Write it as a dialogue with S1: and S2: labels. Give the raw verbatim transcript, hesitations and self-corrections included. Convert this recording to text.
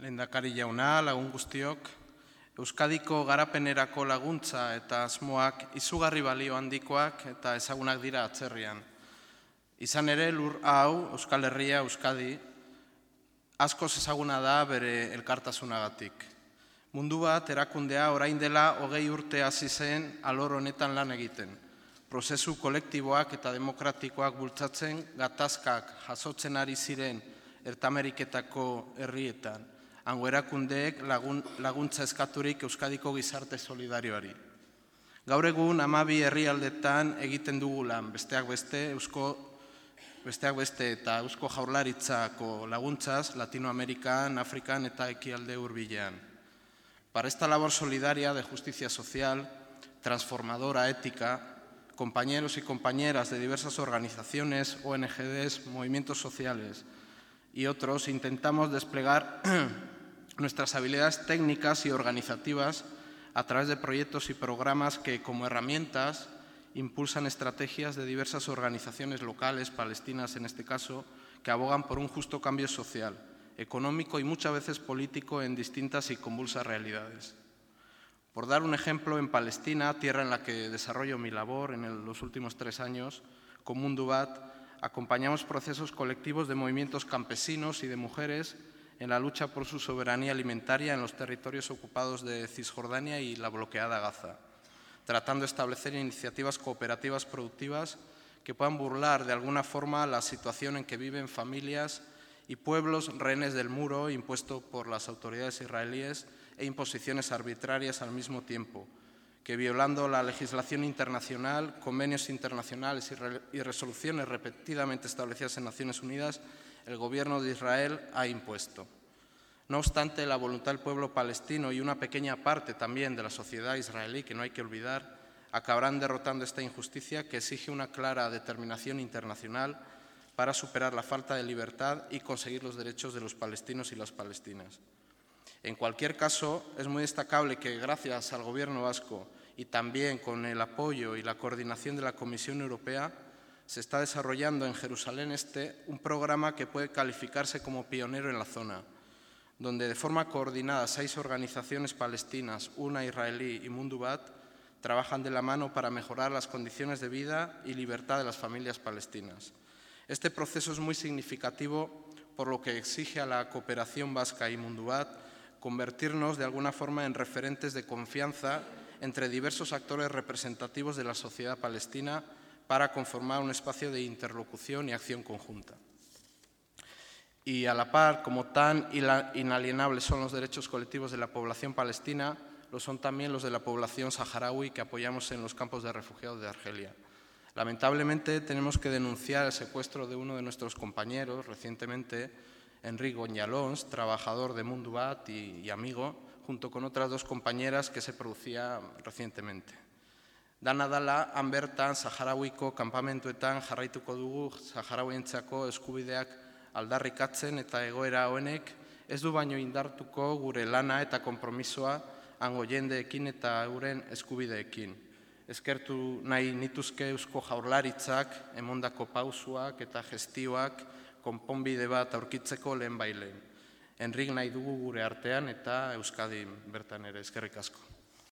S1: Lehendakari jauna, lagun guztiok, Euskadiko garapenerako laguntza eta asmoak izugarri balio handikoak eta ezagunak dira atzerrian. Izan ere, lur hau, Euskal Herria, Euskadi, askoz ezaguna da bere elkartasunagatik. Mundu bat erakundea orain dela hogei urte hasi zen alor honetan lan egiten. Prozesu kolektiboak eta demokratikoak bultzatzen gatazkak jasotzen ari ziren Ertameriketako herrietan. Hango erakundeek lagun, laguntza eskaturik Euskadiko gizarte solidarioari. Gaur egun hamabi herrialdetan egiten dugu lan, besteak beste, Eusko, besteak beste eta Eusko Jaurlaritzako laguntzaz Latinoamerikan, Afrikan eta ekialde hurbilean. Para esta labor solidaria de justicia social, transformadora, ética, compañeros y compañeras de diversas organizaciones, O N Gs, movimientos sociales y otros intentamos desplegar nuestras habilidades técnicas y organizativas a través de proyectos y programas que, como herramientas, impulsan estrategias de diversas organizaciones locales, palestinas en este caso, que abogan por un justo cambio social, económico y muchas veces político en distintas y convulsas realidades. Por dar un ejemplo, en Palestina, tierra en la que desarrollo mi labor en el, los últimos tres años, con Mundu Bat, acompañamos procesos colectivos de movimientos campesinos y de mujeres en la lucha por su soberanía alimentaria en los territorios ocupados de Cisjordania y la bloqueada Gaza, tratando de establecer iniciativas cooperativas productivas que puedan burlar de alguna forma la situación en que viven familias y pueblos rehenes del muro impuesto por las autoridades israelíes e imposiciones arbitrarias al mismo tiempo, que violando la legislación internacional, convenios internacionales y resoluciones repetidamente establecidas en Naciones Unidas, el gobierno de Israel ha impuesto. No obstante, la voluntad del pueblo palestino y una pequeña parte también de la sociedad israelí, que no hay que olvidar, acabarán derrotando esta injusticia que exige una clara determinación internacional para superar la falta de libertad y conseguir los derechos de los palestinos y las palestinas. En cualquier caso, es muy destacable que gracias al Gobierno vasco y también con el apoyo y la coordinación de la Comisión Europea, se está desarrollando en Jerusalén Este un programa que puede calificarse como pionero en la zona, donde de forma coordinada seis organizaciones palestinas, una israelí y Mundu Bat, trabajan de la mano para mejorar las condiciones de vida y libertad de las familias palestinas. Este proceso es muy significativo por lo que exige a la cooperación vasca y Mundu Bat convertirnos de alguna forma en referentes de confianza entre diversos actores representativos de la sociedad palestina para conformar un espacio de interlocución y acción conjunta. Y a la par, como tan inalienables son los derechos colectivos de la población palestina, lo son también los de la población saharaui que apoyamos en los campos de refugiados de Argelia. Lamentablemente tenemos que denunciar el secuestro de uno de nuestros compañeros recientemente, Enric Goñalons, trabajador de Mundu Bat y, y amigo, junto con otras dos compañeras que se producía recientemente. Dana dala, han bertan saharauiko kanpamentuetan jarraituko dugu saharauientzako eskubideak aldarrikatzen eta egoera honek ez du baino indartuko gure lana eta konpromisoa hango jendeekin eta euren eskubideekin. Eskertu nahi nituzke Eusko Jaurlaritzak emondako pausuak eta gestioak konponbide bat aurkitzeko lehen bailen. Enrik nahi dugu gure artean eta Euskadin bertan ere. Eskerrik asko.